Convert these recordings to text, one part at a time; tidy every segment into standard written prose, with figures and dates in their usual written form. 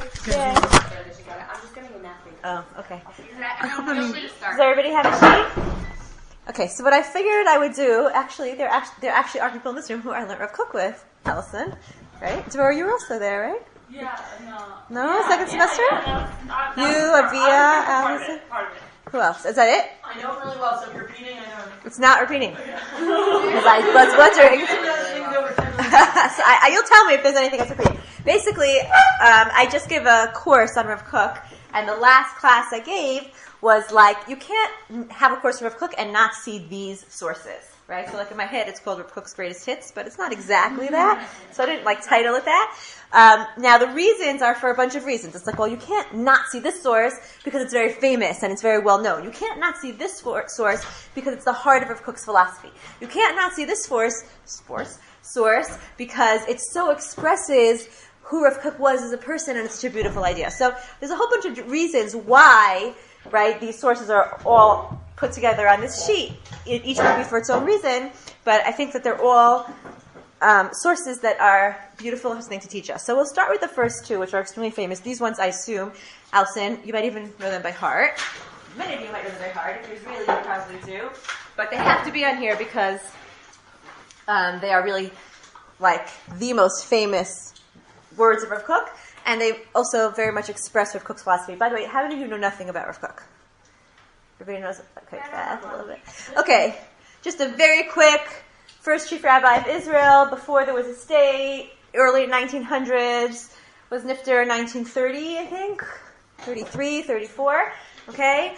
Yeah. I'm just getting a napkin. Oh, okay. Does everybody have a sheet? Okay, so what I figured I would do, there actually are people in this room who I learned Rav Kook with, Allison, right? Dora, you were also there, right? Yeah, no. No, second semester? You, Avia, Allison? Part of it. Who else? Is that it? I know it really well, so if you're repeating, I know. It's not repeating. Because I was wondering. So you'll tell me if there's anything that's repeating. Basically, I just give a course on Rav Kook, and the last class I gave was like, you can't have a course on Rav Kook and not see these sources, right? So like in my head, it's called Rav Kook's Greatest Hits, but it's not exactly that. So I didn't title it that. Now the reasons are for a bunch of reasons. It's like, well, you can't not see this source because it's very famous and it's very well known. You can't not see this source because it's the heart of Rav Kook's philosophy. You can't not see this source because it so expresses who Rav Kook was as a person, and it's such a beautiful idea. So there's a whole bunch of reasons why, right, these sources are all put together on this sheet. Each would be for its own reason, but I think that they're all sources that are beautiful and interesting to teach us. So we'll start with the first two, which are extremely famous. These ones, I assume, Alison, you might even know them by heart. Many of you might know them by heart. If there's really, you probably do. But they have to be on here because they are really like the most famous words of Rav Kook, and they also very much express Rav Kook's philosophy. By the way, how many of you know nothing about Rav Kook? Everybody knows? Okay, fast, a little bit. Okay, just a very quick first chief rabbi of Israel, before there was a state, early 1900s, was Nifter 1930, I think, 33, 34, okay,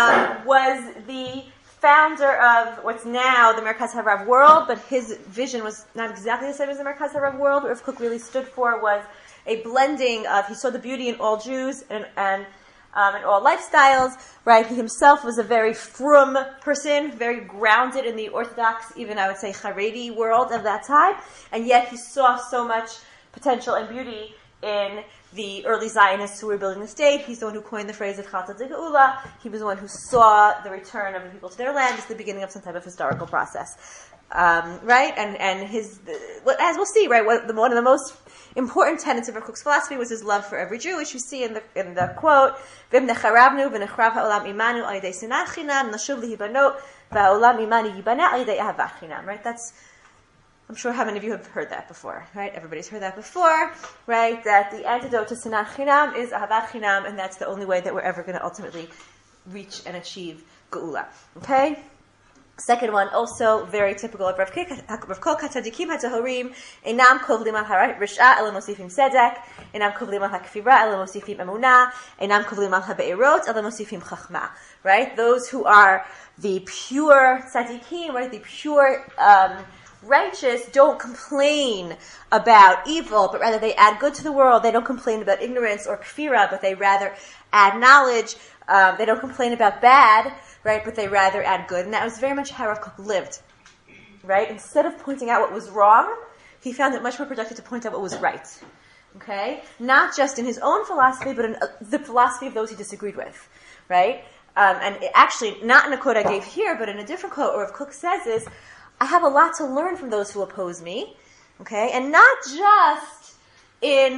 was the founder of what's now the Merkaz Harav world, but his vision was not exactly the same as the Merkaz Harav world. What Rav Kook really stood for was a blending of, he saw the beauty in all Jews and in all lifestyles, right? He himself was a very frum person, very grounded in the Orthodox, even I would say Haredi world of that time, and yet he saw so much potential and beauty in the early Zionists who were building the state. He's the one who coined the phrase of Chalta de Geula. He was the one who saw the return of the people to their land as the beginning of some type of historical process. Right? And his, as we'll see, right, one of the most important tenets of Rav Kook's philosophy was his love for every Jew, which you see in the quote, V'im necharavnu v'nechrav ha'olam imanu al yedei sinat chinam nashuv lihibanot v'ha'olam imanu yibaneh al yedei ahavat chinam. Right? That's, I'm sure how many of you have heard that before, right? Everybody's heard that before, right? That the antidote to sinat chinam is ahavat chinam, and that's the only way that we're ever going to ultimately reach and achieve geula. Okay? Second one, also very typical of Rav Kook, HaTzadikim HaTahorim, Einam kovlim al harisha ela mosifim tzedek, Einam kovlim al hakfira ela mosifim emunah, Einam kovlim al habeirot ela mosifim chachma. Right? Those who are the pure tzadikim, right? The pure righteous don't complain about evil, but rather they add good to the world. They don't complain about ignorance or kfira, but they rather add knowledge. They don't complain about bad, right, but they rather add good. And that was very much how Rav Kook lived, right? Instead of pointing out what was wrong, he found it much more productive to point out what was right, okay? Not just in his own philosophy, but in the philosophy of those he disagreed with, right? And actually, not in a quote I gave here, but in a different quote, where Rav Kook says is, I have a lot to learn from those who oppose me, okay? And not just in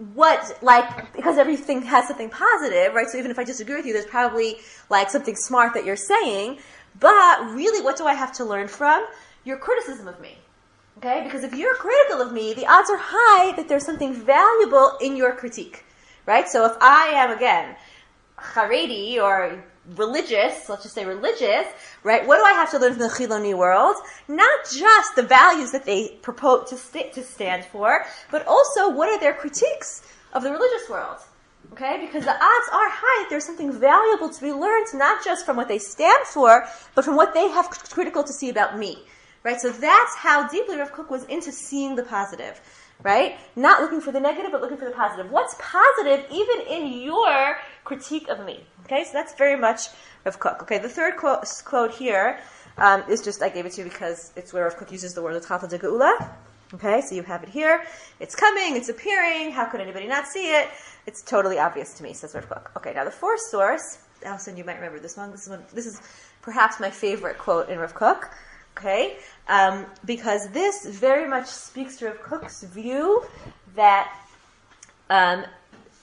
because everything has something positive, right? So even if I disagree with you, there's probably something smart that you're saying, but really what do I have to learn from? Your criticism of me, okay? Because if you're critical of me, the odds are high that there's something valuable in your critique, right? So if I am, again, Haredi or religious, let's just say religious, right? What do I have to learn from the Chiloni world? Not just the values that they propose to stand for, but also what are their critiques of the religious world? Okay? Because the odds are high that there's something valuable to be learned, not just from what they stand for, but from what they have critical to see about me. Right? So that's how deeply Rav Kook was into seeing the positive. Right? Not looking for the negative, but looking for the positive. What's positive even in your critique of me? Okay, so that's very much Rav Kook. Okay, the third quote here is just, I gave it to you because it's where Rav Kook uses the word Chalta de Geula. Okay, so you have it here. It's coming, it's appearing, how could anybody not see it? It's totally obvious to me, says Rav Kook. Okay, now the fourth source, Alison, you might remember this one. This is perhaps my favorite quote in Rav Kook. Okay, because this very much speaks to Rav Kook's view that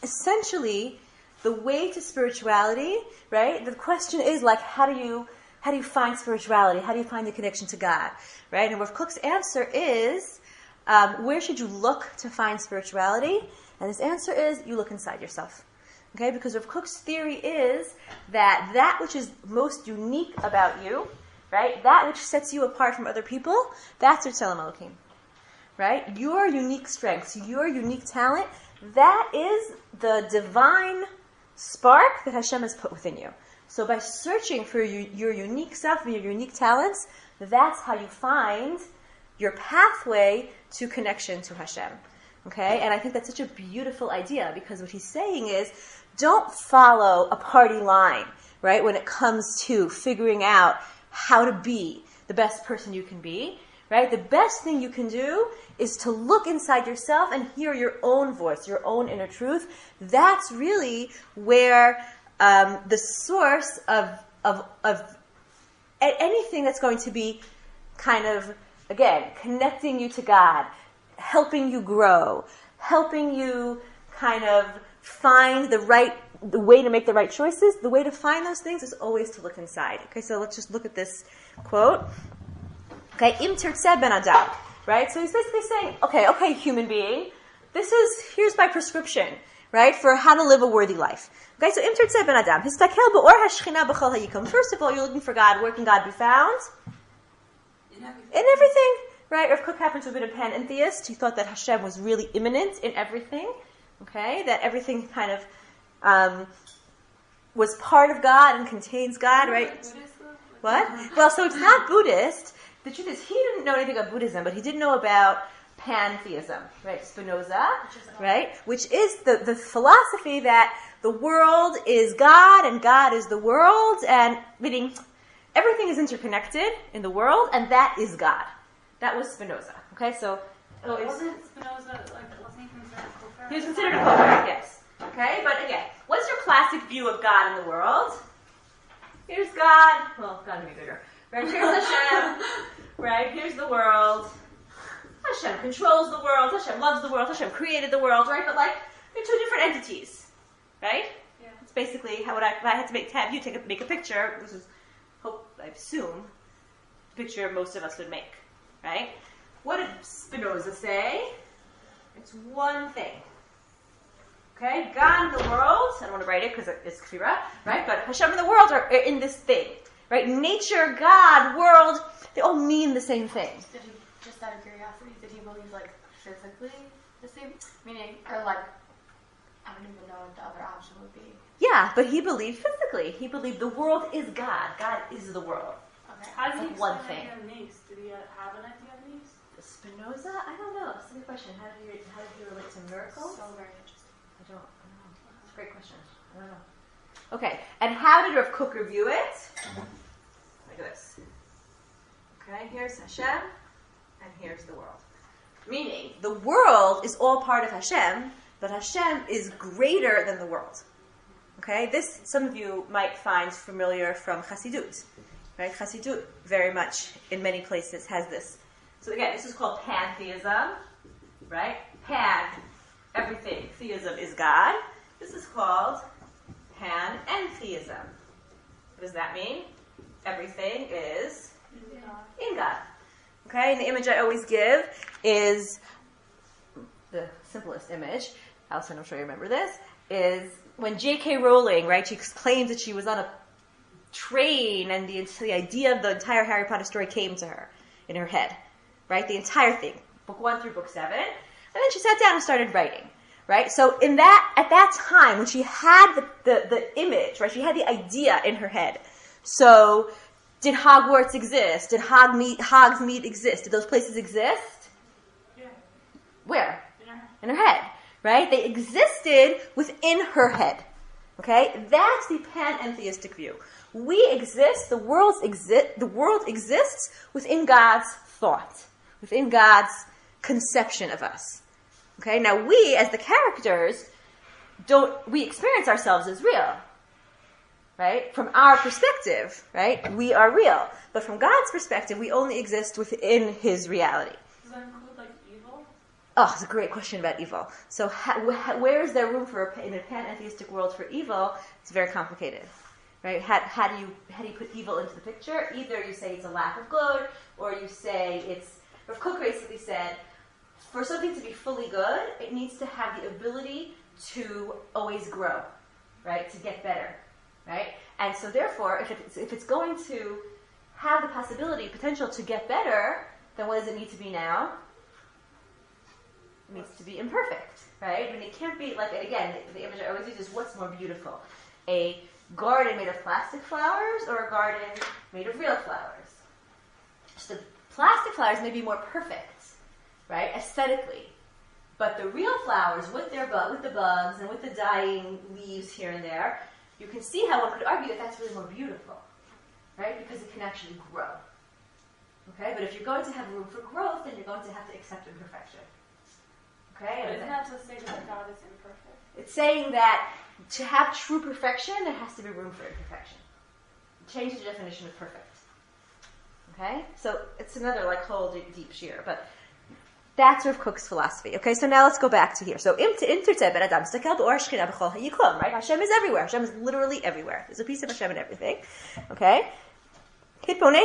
essentially the way to spirituality, right? The question is like, how do you find spirituality? How do you find the connection to God, right? And Rav Kook's answer is, where should you look to find spirituality? And his answer is, you look inside yourself. Okay, because Rav Kook's theory is that which is most unique about you, right, that which sets you apart from other people, that's your Tzelem Elokim, right? Your unique strengths, your unique talent, that is the divine spark that Hashem has put within you. So by searching for your unique self and your unique talents, that's how you find your pathway to connection to Hashem. Okay, and I think that's such a beautiful idea, because what he's saying is, don't follow a party line, right, when it comes to figuring out how to be the best person you can be, right? The best thing you can do is to look inside yourself and hear your own voice, your own inner truth. That's really where the source of anything that's going to be kind of, again, connecting you to God, helping you grow, helping you kind of find the way to make the right choices. The way to find those things is always to look inside. Okay, so let's just look at this quote. Okay, Im tirtzeh ben adam, right? So he's basically saying, okay, human being, here's my prescription, right, for how to live a worthy life. Okay, so Im tirtzeh ben adam, histakel be'or hashchina b'chol hayikom. First of all, you're looking for God. Where can God be found? In everything. Right? Rav Kook happens to have been a panentheist. He thought that Hashem was really immanent in everything. Okay? That everything kind of was part of God and contains God, right? What? Well, so it's not Buddhist. The truth is, he didn't know anything about Buddhism, but he did know about pantheism, right? Spinoza, right? Which is the philosophy that the world is God and God is the world, and meaning everything is interconnected in the world, and that is God. That was Spinoza. Okay, so wasn't Spinoza wasn't he considered a Kofar? He was considered a Kofar, yes. Okay, but again, what's your classic view of God in the world? Here's God. Well, God would be bigger. Right? Here's Hashem. Right? Here's the world. Hashem controls the world. Hashem loves the world. Hashem created the world. Right? But they're two different entities. Right? Yeah. It's basically how if I had to have you make a picture. This is, I assume, the picture most of us would make. Right? What did Spinoza say? It's one thing. Okay? God and the world, I don't want to write it because it's kfira, right? But Hashem and the world are in this thing. Right? Nature, God, world, they all mean the same thing. Did he, just out of curiosity, did he believe physically the same? Meaning, or I don't even know what the other option would be. Yeah, but he believed physically. He believed the world is God. God is the world. Okay. How did he one explain thing. the idea of Nice? Did he have an idea of Nice? Spinoza? I don't know. That's a good question. How did he relate to miracles? So very interesting. I don't know. That's a great question. I don't know. Okay, and how did Rav Kook review it? Look at this. Okay, here's Hashem, and here's the world. Meaning, the world is all part of Hashem, but Hashem is greater than the world. Okay, this some of you might find familiar from Chassidut. Right, Chassidut very much in many places has this. So again, this is called pantheism, right? Pan, everything. Theism is God. This is called panentheism. What does that mean? Everything is in God. Okay, and the image I always give is the simplest image. Allison, I'm sure you remember this. Is when J.K. Rowling, right? She claimed that she was on a train, and the idea of the entire Harry Potter story came to her in her head, right? The entire thing, book 1 through book 7, and then she sat down and started writing, right? So at that time, when she had the image, right? She had the idea in her head. So, did Hogwarts exist? Did Hogsmeade exist? Did those places exist? Yeah. Where? In her head, right? They existed within her head. Okay, that's the panentheistic view. We exist. The world exists within God's thought, within God's conception of us. Okay, now we, as the characters, we experience ourselves as real. Right? From our perspective, right, we are real. But from God's perspective, we only exist within His reality. Does that include evil? Oh, it's a great question about evil. So where is there room for, in a pantheistic world, for evil? It's very complicated. Right? How do you put evil into the picture? Either you say it's a lack of good, or you say it's... Rav Kook basically said, for something to be fully good, it needs to have the ability to always grow, right? To get better, right? And so therefore, if it's going to have the potential to get better, then what does it need to be now? It needs to be imperfect, right? I mean, it can't be like, again, the image I always use is what's more beautiful? A garden made of plastic flowers or a garden made of real flowers? So the plastic flowers may be more perfect, right, aesthetically. But the real flowers with the bugs and with the dying leaves here and there, you can see how one could argue that that's really more beautiful, right? Because it can actually grow. Okay? But if you're going to have room for growth, then you're going to have to accept imperfection. Okay? But isn't that to say that God is imperfect? It's saying that to have true perfection, there has to be room for imperfection. Change the definition of perfect. Okay? So it's another whole deep shear, but that's Rav Kook's philosophy. Okay, so now let's go back to here. So right? Hashem is everywhere. Hashem is literally everywhere. There's a piece of Hashem in everything. Okay? Look for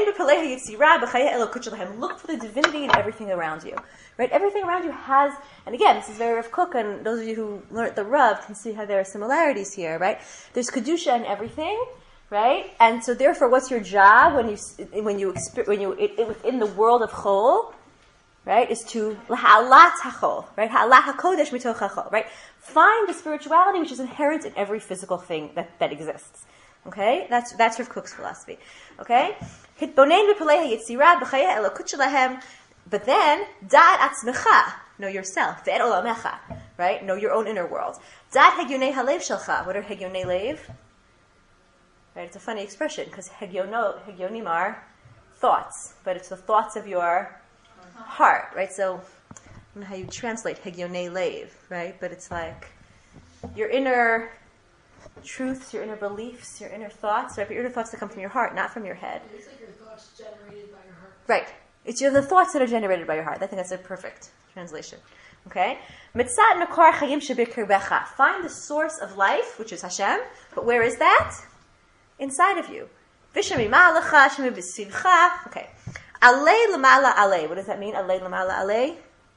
the divinity in everything around you. Right? Everything around you has, and again, this is very Rav Kook, and those of you who learned the Rav can see how there are similarities here, right? There's Kedusha in everything, right? And so therefore, what's your job when you within the world of Chol, right? Is to ha'alat hachol, right? Ha'alat hakodesh mitoch hachol, right? Find the spirituality which is inherent in every physical thing that exists. Okay, that's Rav Kook's philosophy. Okay, hitbonein b'palei hayitzira b'chaya elokut shelahem, but then da'at atzmecha, know yourself, ve'et olamecha, right? Know your own inner world. Da'at hegyonei halev shelcha. What are hegyonei lev? Right, it's a funny expression because hegyonim are thoughts, but it's the thoughts of your heart, right? So I don't know how you translate hegyonei lev, right? But it's like your inner truths, your inner beliefs, your inner thoughts, right? But your inner thoughts that come from your heart, not from your head. It's like your thoughts generated by your heart. Right. It's the thoughts that are generated by your heart. I think that's a perfect translation. Okay? Mitzat makor chayim shebikirbecha. Find the source of life, which is Hashem. But where is that? Inside of you. V'shemi ma'alecha, shemi b'sivcha. Okay. Alei l'mala alei. What does that mean? Alei l'mala alei?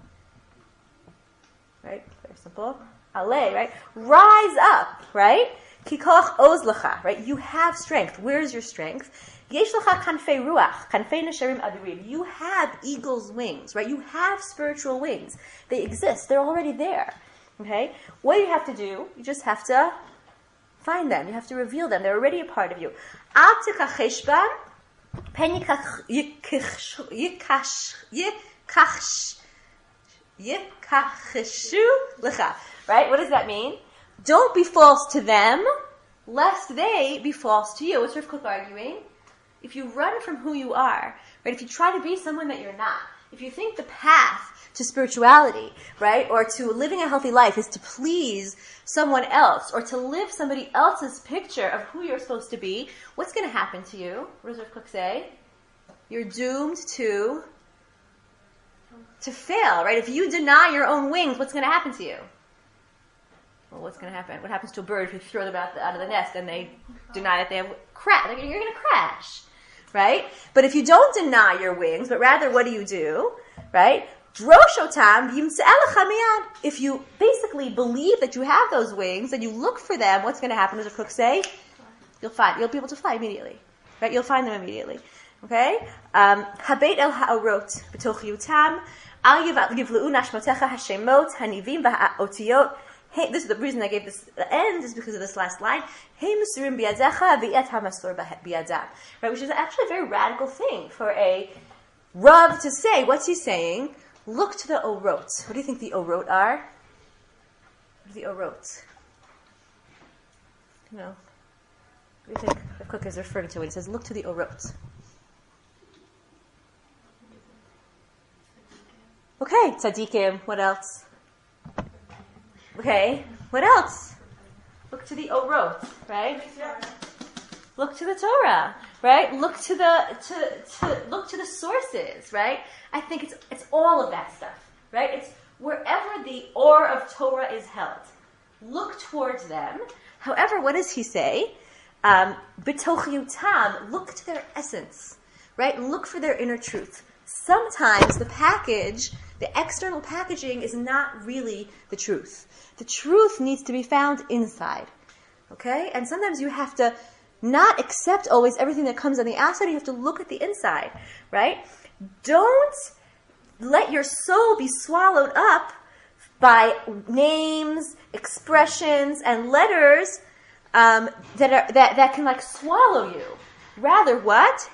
Right? Very simple. Alei, right? Rise up, right? Kikoch ozlecha, right? You have strength. Where's your strength? Yesh lecha kanfei ruach, kanfei nesharim adurim. You have eagle's wings, right? You have spiritual wings. They exist. They're already there. Okay? What do you have to do? You just have to find them. You have to reveal them. They're already a part of you. Al tikachesh bam, pen yikacheshu lecha. Right? What does that mean? Don't be false to them, lest they be false to you. What's Rav Kook arguing? If you run from who you are, right? If you try to be someone that you're not, if you think the path to spirituality, right, or to living a healthy life is to please someone else, or to live somebody else's picture of who you're supposed to be, what's going to happen to you? What does Rav Kook say? You're doomed to fail, right? If you deny your own wings, what's going to happen to you? Well, what's going to happen? What happens to a bird if you throw them out of the nest and they deny that they have crash? You're going to crash, right? But if you don't deny your wings, but rather what do? Right? If you basically believe that you have those wings and you look for them, what's going to happen? Does the Kook say? You'll be able to fly immediately, right? You'll find them immediately. Okay? Habeit el ha'orot b'toch yutam al yivleu nashmotecha hashemot hanivim v'ha'otiyot. Hey, this is the reason I gave this the end is because of this last line. Hey, musurim biyadecha v'et hamasor biyadam. Right, which is actually a very radical thing for a Rav to say. What's he saying? Look to the orot. What do you think the orot are? What are the orot? What do you think the Kook is referring to when he says, look to the orot? Okay, tzaddikim. What else? Okay, what else? Look to the orot, right? Look to the Torah, right? Look to the look to the sources, right? I think it's all of that stuff, right? It's wherever the or of Torah is held. Look towards them. However, what does he say? B'toch yutam, look to their essence, right? Look for their inner truth. Sometimes the package, the external packaging, is not really the truth. The truth needs to be found inside, okay? And sometimes you have to not accept always everything that comes on the outside. You have to look at the inside, right? Don't let your soul be swallowed up by names, expressions, and letters that can like swallow you. Rather, what?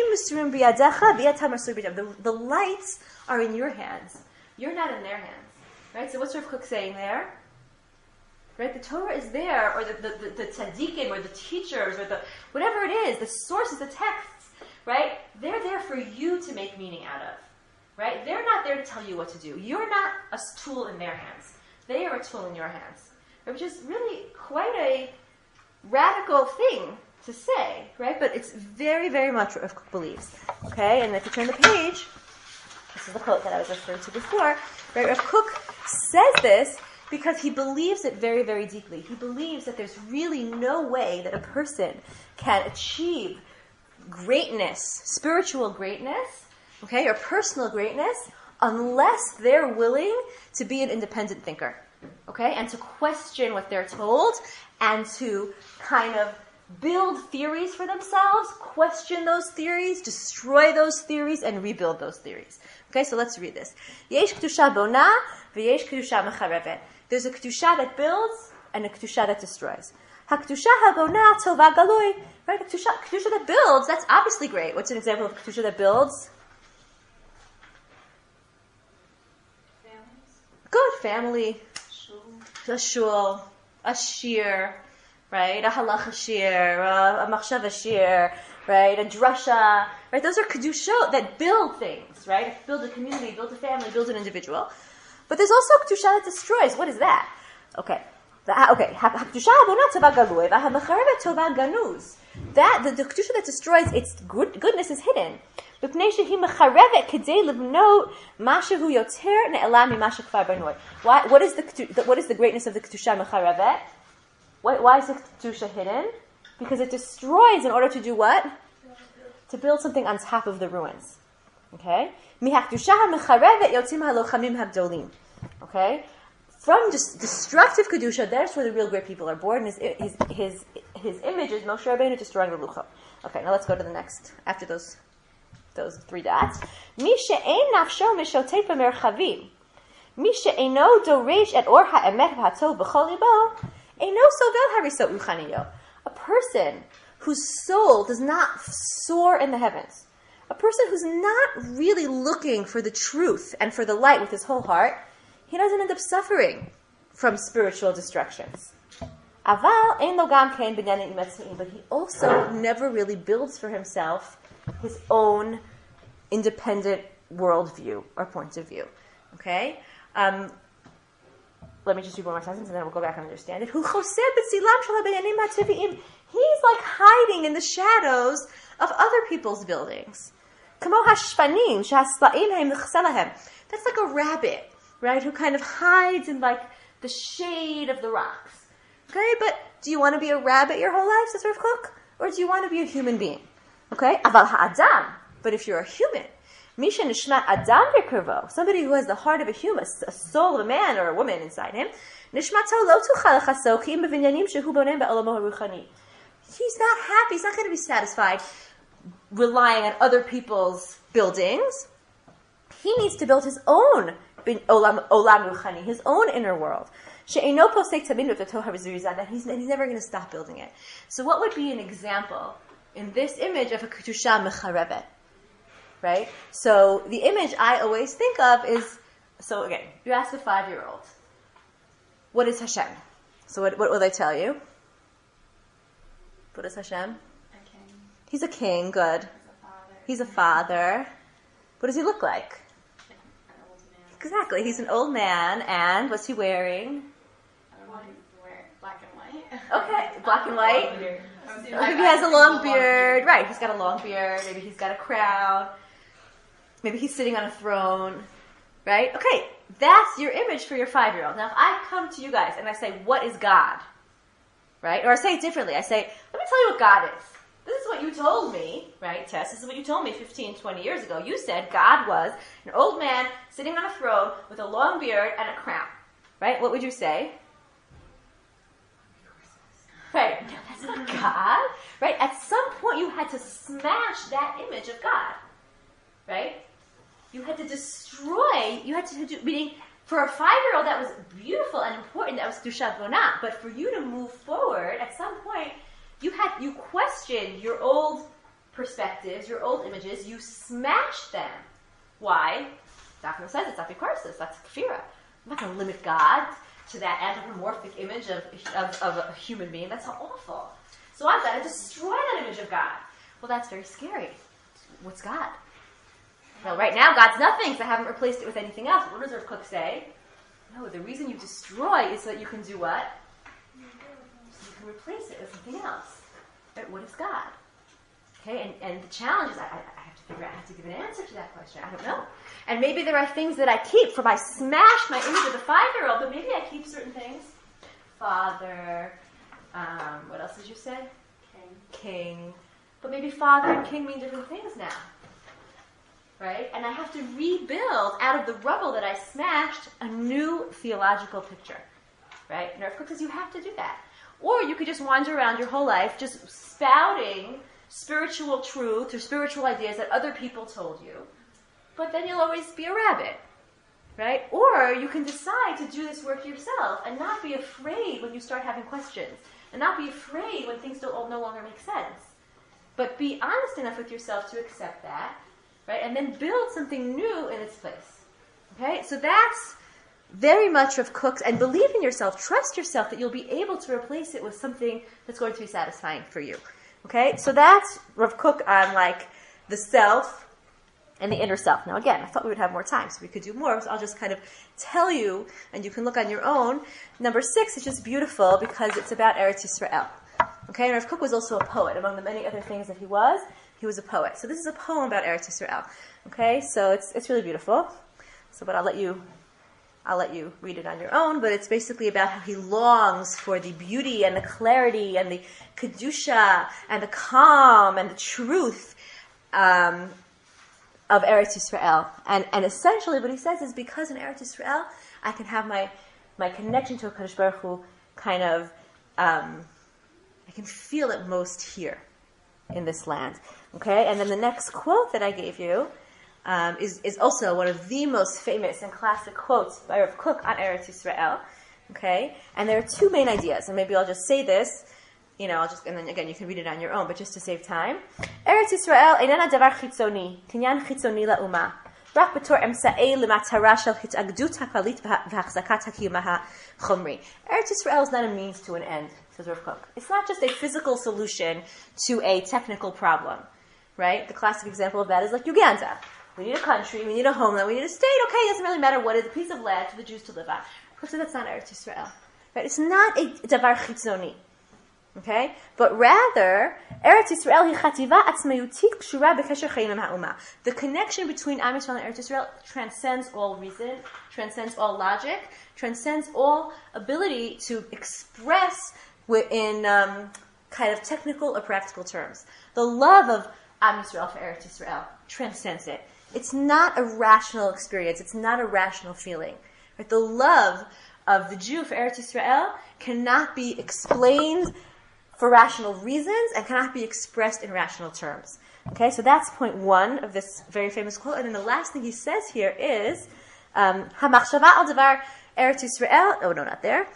The lights are in your hands. You're not in their hands, right? So what's Rav Kook saying there? Right, the Torah is there, or the tzaddikim, or the teachers, or the whatever it is, the sources, the texts, right? They're there for you to make meaning out of, right? They're not there to tell you what to do. You're not a tool in their hands. They are a tool in your hands, which is really quite a radical thing to say, right? But it's very, very much what Rav Kook believes. Okay, and if you turn the page, this is the quote that I was referring to before, right? Rav Kook says this because he believes it very, very deeply. He believes that there's really no way that a person can achieve greatness, spiritual greatness, okay, or personal greatness, unless they're willing to be an independent thinker, okay, and to question what they're told, and to kind of build theories for themselves, question those theories, destroy those theories, and rebuild those theories. Okay, so let's read this. Yesh kedusha bona v'yesh kedusha mecharevet. There's a kedusha that builds and a kedusha that destroys. HaKedusha habona tova galoi. Right, kedusha that builds, that's obviously great. What's an example of kedusha that builds? Families. Good, family. Shul. A shul, a shir, right? A halacha shir, a machshava shir, right? A drasha, right? Those are kedushot that build things, right? Build a community, build a family, build an individual. But there's also kedusha that destroys. What is that? Okay. Kedusha habona tova galui, v'hamecharevet tova ganuz. That the kedusha that destroys, its goodness is hidden. Mipnei shehi mecharevet kedei livnot mashahu yoter ne'elam mimasha kfar banoi. What is the greatness of the kedusha mecharevet? Why is the kedusha hidden? Because it destroys in order to do what? To build something on top of the ruins. Okay? Okay? From destructive kedusha, that's where the real great people are born. His image is Moshe Rabbeinu destroying the luchot. Okay, now let's go to the next. After those three dots, Mi she'ein nafsho mishotet b'merchavim, Mi she'eino doresh et or ha'emet v'hatov b'chol libo, eino sovel harisot ruchaniyo. A person whose soul does not soar in the heavens, a person who's not really looking for the truth and for the light with his whole heart, he doesn't end up suffering from spiritual distractions. Aval ein lo gam kein binyanim imetzim, but he also never really builds for himself his own independent worldview or point of view. Okay? Let me just read one more sentence and then we'll go back and understand it. He's like hiding in the shadows of other people's buildings. That's like a rabbit, right? Who kind of hides in like the shade of the rocks. Okay? But do you want to be a rabbit your whole life, says Rav Kook? Or do you want to be a human being? Okay? Aval ha'adam. But if you're a human, Misha nishmat adam v'kervo, somebody who has the heart of a human, a soul of a man or a woman inside him, nishmato lo tuchal chaso ki im b'vinyanim shehu bonem be'olamo haruchani. He's not happy. He's not going to be satisfied relying on other people's buildings. He needs to build his own olam ruchani, his own inner world. She'eino posek tamid v'toto harizuzah, that he's never going to stop building it. So what would be an example in this image of a kedusha mecharevet? Right? So the image I always think of is, so again, you ask a 5-year-old, what is Hashem? So what will they tell you? What is Hashem? A king. He's a king, good. He's a father. He's a father. What does he look like? An old man. Exactly, he's an old man, and what's he wearing? I don't know if he's wearing black and white. Okay, black and white. Maybe Maybe he has a long beard. Right, he's got a long beard. Maybe he's got a crown. Maybe he's sitting on a throne. right? Okay, that's your image for your 5-year-old. Now, if I come to you guys and I say, what is God? Right? Or I say it differently. I say, let me tell you what God is. This is what you told me, right, Tess? This is what you told me 15, 20 years ago. You said God was an old man sitting on a throne with a long beard and a crown. Right? What would you say? Right. No, that's not God. Right? At some point you had to smash that image of God. Right? You had to destroy, you had to do, meaning for a 5-year-old that was beautiful and important, that was Kedushat Vonah. But for you to move forward, at some point, you questioned your old perspectives, your old images, you smashed them. Why? Dafna says it's apikorsis, that's kfira. I'm not going to limit God to that anthropomorphic image of a human being. That's awful. So I've got to destroy that image of God. Well, that's very scary. What's God? Well, right now, God's nothing, because I haven't replaced it with anything else. What does Rav Kook say? No, the reason you destroy is so that you can do what? So you can replace it with something else. Right? What is God? Okay, and the challenge is I have to figure out, I have to give an answer to that question. I don't know. And maybe there are things that I keep from I smash my image of the 5-year-old, but maybe I keep certain things. Father, what else did you say? King. But maybe father and king mean different things now. Right? And I have to rebuild out of the rubble that I smashed a new theological picture. Right? And Rav Kook says you have to do that. Or you could just wander around your whole life just spouting spiritual truth or spiritual ideas that other people told you. But then you'll always be a rabbit. Right? Or you can decide to do this work yourself and not be afraid when you start having questions. And not be afraid when things no longer make sense. But be honest enough with yourself to accept that. Right? And then build something new in its place. Okay? So that's very much Rav Kook's, and believe in yourself, trust yourself that you'll be able to replace it with something that's going to be satisfying for you. Okay? So that's Rav Kook on like the self and the inner self. Now again, I thought we would have more time, so we could do more, so I'll just kind of tell you, and you can look on your own. Number 6 is just beautiful because it's about Eretz Yisrael. Okay? And Rav Kook was also a poet. Among the many other things that he was a poet. So this is a poem about Eretz Yisrael. Okay? So it's really beautiful. So, but I'll let you read it on your own, but it's basically about how he longs for the beauty and the clarity and the kedusha and the calm and the truth of Eretz Yisrael. And essentially what he says is because in Eretz Yisrael I can have my connection to HaKadosh Baruch Hu kind of, I can feel it most here in this land. Okay? And then the next quote that I gave you is also one of the most famous and classic quotes by Rav Kook on Eretz Yisrael. Okay? And there are 2 main ideas, and maybe I'll just say this, and then again you can read it on your own, but just to save time. Eretz Yisrael einana davar chitzoni, kinyan chitzoni la'uma, rak b'tor emsa'ei l'matara shel hitagdut hakalit v'achzakat hakiyuma hachomri. Eretz Yisrael is not a means to an end, says Rav Kook. It's not just a physical solution to a technical problem. Right? The classic example of that is like Uganda. We need a country, we need a homeland, we need a state. Okay, it doesn't really matter what is a piece of land for the Jews to live on. Because that's not Eretz Yisrael. Right? It's not a davar chitzoni. Okay? But rather, Eretz Yisrael hi chativa atzmayutit kshura b'kesher chayim ha'uma. The connection between Am Yisrael and Eretz Yisrael transcends all reason, transcends all logic, transcends all ability to express in kind of technical or practical terms. The love of Am Yisrael for Eretz Yisrael transcends it. It's not a rational experience. It's not a rational feeling. Right? The love of the Jew for Eretz Yisrael cannot be explained for rational reasons and cannot be expressed in rational terms. Okay, so that's point 1 of this very famous quote. And then the last thing he says here is, "Hamachshava al davar Eretz Yisrael." Oh no, not there.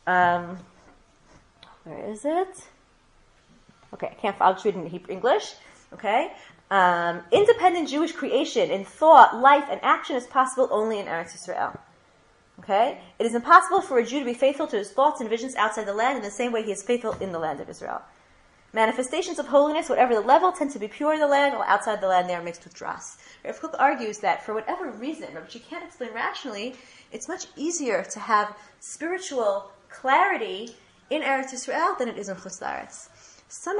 Where is it? Okay, I can't. I'll just read it in Hebrew English. Okay. Independent Jewish creation in thought, life, and action is possible only in Eretz Yisrael. Okay? It is impossible for a Jew to be faithful to his thoughts and visions outside the land in the same way he is faithful in the land of Israel. Manifestations of holiness, whatever the level, tend to be pure in the land, while outside the land they are mixed with dross. Rav Kook argues that for whatever reason, which you can't explain rationally, it's much easier to have spiritual clarity in Eretz Yisrael than it is in Chutz La'aretz.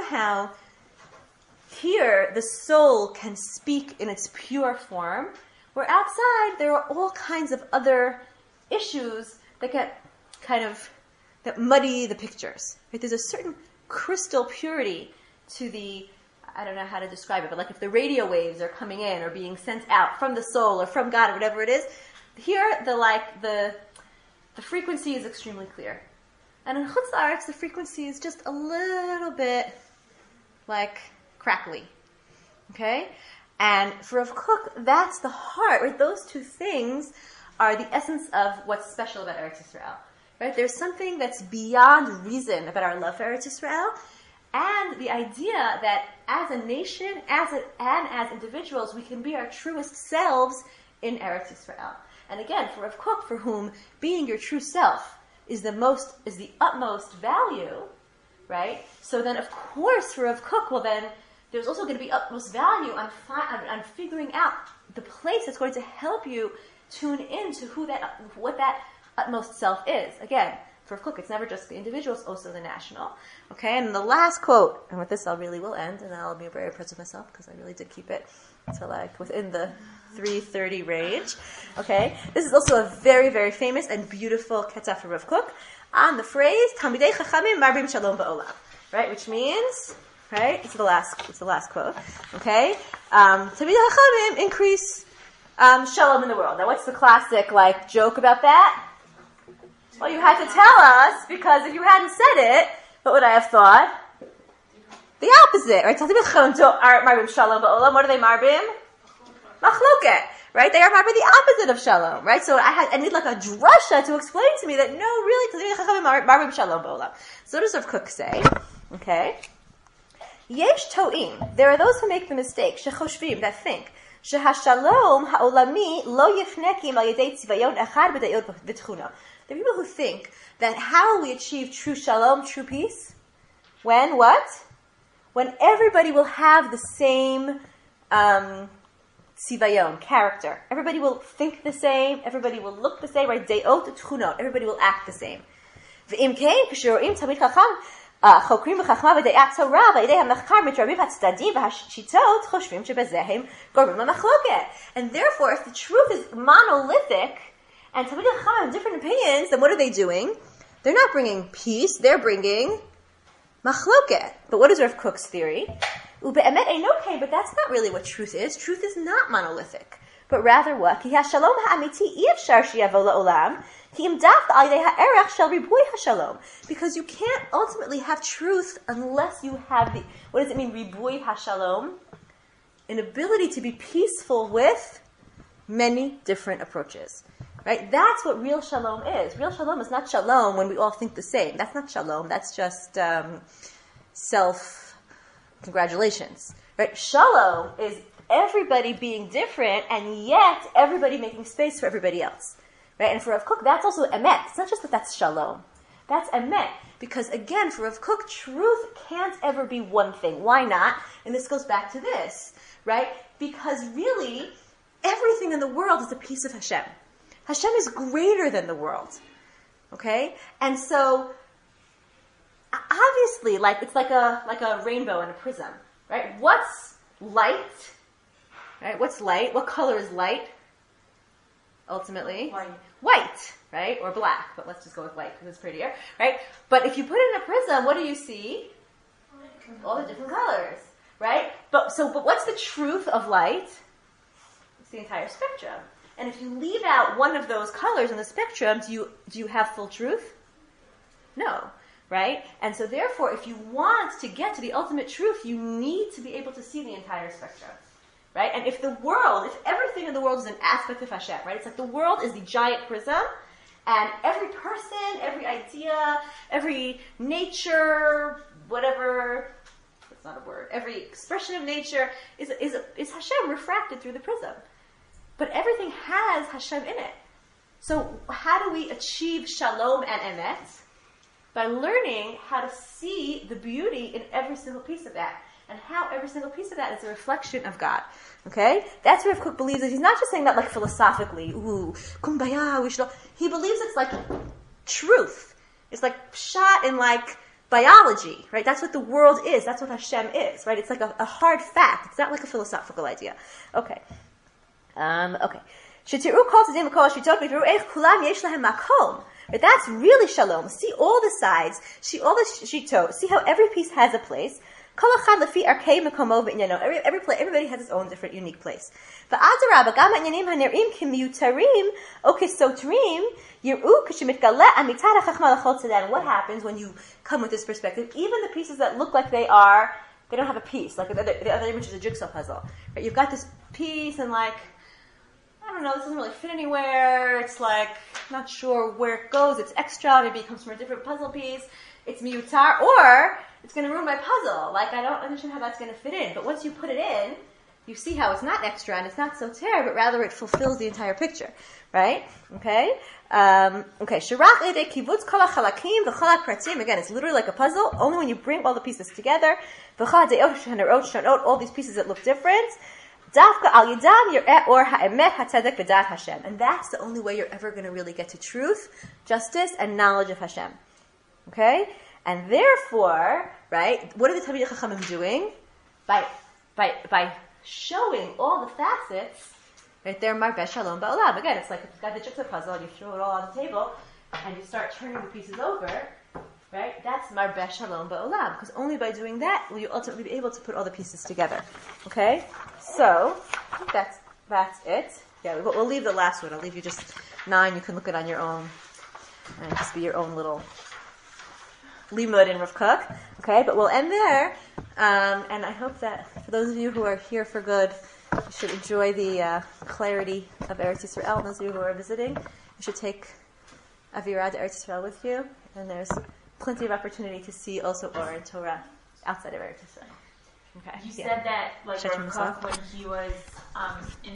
Somehow, here, the soul can speak in its pure form, Where outside, there are all kinds of other issues that that muddy the pictures. Right? There's a certain crystal purity to I don't know how to describe it, but like if the radio waves are coming in or being sent out from the soul or from God or whatever it is, here the frequency is extremely clear. And in Chutz La'aretz, the frequency is just a little bit like crackly. Okay? And for Rav Kook, that's the heart, right? Those two things are the essence of what's special about Eretz Yisrael. Right? There's something that's beyond reason about our love for Eretz Yisrael, and the idea that as a nation, and as individuals, we can be our truest selves in Eretz Yisrael. And again, for Rav Kook, for whom being your true self is the utmost value, right? So then, of course, for Rav Kook, well then, there's also going to be utmost value on figuring out the place that's going to help you tune into what that utmost self is. Again, for Rav Kook, it's never just the individual, it's also the national. Okay, and the last quote, and with this I really will end, and I'll be very impressed with myself because I really did keep it to within the 3:30 range. Okay, this is also a very, very famous and beautiful ketzah for Rav Kook on the phrase Talmidei Chachamim Marbim Shalom Ba'olam, right? Which means, right? It's the last quote. Okay, Talmidei Chachamim increase shalom in the world. Now, what's the classic joke about that? Well, you had to tell us, because if you hadn't said it, what would I have thought? The opposite, right? Talmidei Chachamim aren't Marbim Shalom Ba'olam. What are they Marbim? Machloket, right? They are Marbim the opposite of Shalom, right? So I need a drasha to explain to me that no, really, Talmidei Chachamim are Marbim Shalom Ba'olam. So what does Rav Kook say? Okay. Yesh to'im. There are those who make the mistake, shechoshvim, that think, shehashalom ha'olami lo yifnekim al yedei tzivayon echad b'dayot v'tchuna. There are people who think that how will we achieve true shalom, true peace? When what? When everybody will have the same tzivayon, character. Everybody will think the same, everybody will look the same, right? Dayot tchunot. Everybody will act the same. V'im kein, k'shiro'im tamid chacham, חוקרים בחכמה ודעה תורה ועל ידי המחקר מתרבים הצדדים והשיטות חושבים שבזה הם גורמים למחלוקת. And therefore, if the truth is monolithic and Talmidei Chachamim have different opinions, then what are they doing? They're not bringing peace, they're bringing machloket. But what is Rav Kook's theory? Ube'emet eino kein, but that's not really what truth is. Truth is not monolithic. But rather what? Ki hashalom ha'amiti efshar sheyavo la'olam. Because you can't ultimately have truth unless you have what does it mean, ribui hashalom? An ability to be peaceful with many different approaches. Right? That's what real shalom is. Real shalom is not shalom when we all think the same. That's not shalom. That's just self-congratulations. Right? Shalom is everybody being different and yet everybody making space for everybody else. Right? And for Rav Kook, that's also emet. It's not just that that's shalom. That's emet. Because again, for Rav Kook, truth can't ever be one thing. Why not? And this goes back to this, right? Because really, everything in the world is a piece of Hashem. Hashem is greater than the world. Okay? And so, obviously, it's like a rainbow and a prism. Right? What's light? Right? What's light? What color is light? Ultimately, white, right? Or black, but let's just go with white because it's prettier, right? But if you put it in a prism, what do you see? All the different colors, right? But what's the truth of light? It's the entire spectrum. And if you leave out one of those colors in the spectrum, do you have full truth? No, right? And so therefore, if you want to get to the ultimate truth, you need to be able to see the entire spectrum. Right? And if everything in the world is an aspect of Hashem, right? It's like the world is the giant prism, and every person, every idea, every nature, whatever, it's not a word, every expression of nature is Hashem refracted through the prism. But everything has Hashem in it. So how do we achieve shalom and emet? By learning how to see the beauty in every single piece of that. And how every single piece of that is a reflection of God. Okay? That's where Rav Kook believes that he's not just saying that philosophically, kumbaya, we should all. He believes it's truth. It's pshat in biology, right? That's what the world is. That's what Hashem is, right? It's a hard fact. It's not a philosophical idea. Okay. Okay. Shetiru kol tzaddim v'kol shitot v'viru eich kulam yesh lahem makom. But that's really shalom. See all the sides. See all the shitot. See how every piece has a place. Kol echad lefi arkei mekomo v'inyanon. Everybody has its own different, unique place. V'adarabba gam ha'inyanim hanerim kimiyutarim okesotrim yiru k'shemitgale amitat ha'chachma l'chol tzaddan. What happens when you come with this perspective? Even the pieces that look like they don't have a piece. Like the other image is a jigsaw puzzle. Right? You've got this piece and I don't know, this doesn't really fit anywhere. It's not sure where it goes. It's extra. Maybe it comes from a different puzzle piece. It's miyutar, or it's going to ruin my puzzle. I don't understand how that's going to fit in. But once you put it in, you see how it's not extra and it's not soter, but rather it fulfills the entire picture. Right? Okay? Shirach ede kivutz kol hachalakim v'chol ha'pratim. Again, it's literally like a puzzle, only when you bring all the pieces together. V'chol ha'deot shenerot shonot, all these pieces that look different. Dafka al yidam yireh or ha'emet ha'tzedek v'dat Hashem. And that's the only way you're ever going to really get to truth, justice, and knowledge of Hashem. Okay? And therefore, right, what are the Talmidei Chachamim doing? By showing all the facets, right, they're marbeh shalom ba'olam. Again, it's like if you've got the jigsaw puzzle and you throw it all on the table and you start turning the pieces over, right, that's marbeh shalom ba'olam. Because only by doing that will you ultimately be able to put all the pieces together. Okay? So, I think that's it. Yeah, we'll leave the last one. I'll leave you just 9. You can look it on your own. And just be your own little limud in Rav Kook. Okay, but we'll end there. And I hope that for those of you who are here for good, you should enjoy the clarity of Eretz Yisrael. And those of you who are visiting, you should take Avirah to Eretz Yisrael with you. And there's plenty of opportunity to see also Or and Torah outside of Eretz Yisrael. Okay. You said that, Rav Kook, when he was in